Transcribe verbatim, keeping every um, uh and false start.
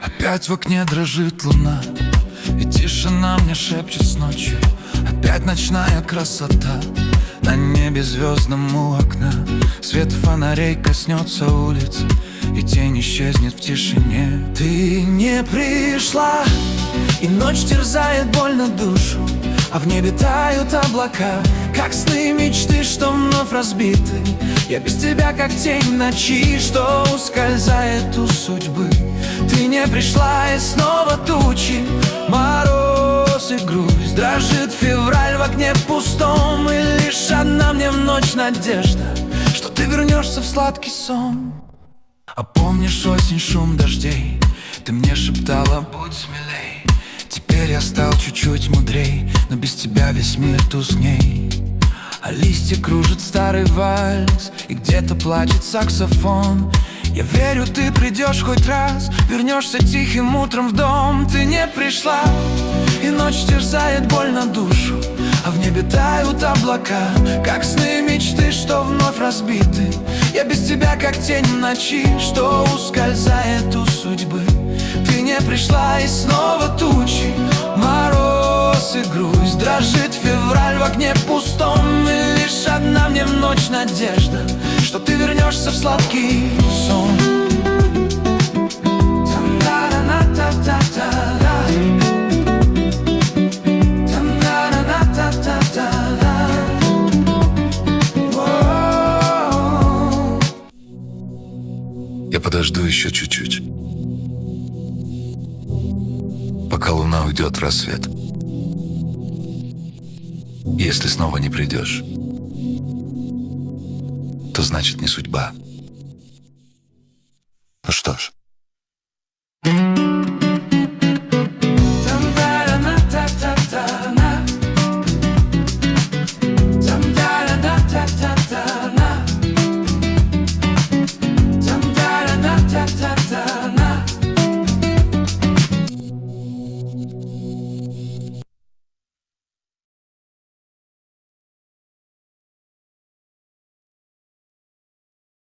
Опять в окне дрожит луна, и тишина мне шепчет с ночью. Опять ночная красота, на небе звездном у окна. Свет фонарей коснется улиц, и тень исчезнет в тишине. Ты не пришла, и ночь терзает больно душу, а в небе тают облака, как сны мечты, что вновь разбиты. Я без тебя, как тень в ночи, что ускользает у судьбы. Ты не пришла, и снова тучи, мороз и грусть. Дрожит февраль в окне пустом, и лишь одна мне в ночь надежда, что ты вернешься в сладкий сон. А помнишь осень, шум дождей? Ты мне шептала: будь смелей. Теперь я стал чуть-чуть мудрей, но без тебя весь мир тускней. А листья кружит старый вальс, и где-то плачет саксофон. Я верю, ты придешь хоть раз, вернешься тихим утром в дом. Ты не пришла, и ночь терзает больно душу, а в небе тают облака, как сны мечты, что вновь разбиты. Я без тебя, как тень в ночи, что ускользает у судьбы. Ты не пришла, и снова тучи, мороз и грусть. Дрожит февраль в окне пустом, и лишь одна мне в ночь надежда, что ты вернешься в сладкий сон. Я подожду еще чуть-чуть, пока луна уйдет в рассвет. Если снова не придешь, то значит не судьба. Ну что ж,